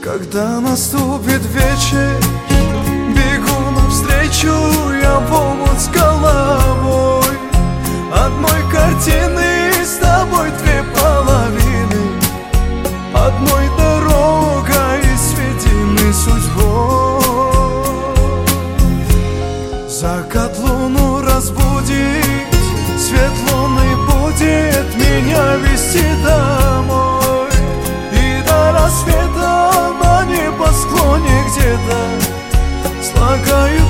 Когда наступит вечер, бегу навстречу я в омут с головой. Одной картины с тобой две половины, одной дорогой сведены судьбой. Закат луну разбудит, свет луны будет меня вести домой. И до рассвета на небосклоне где-то слагаю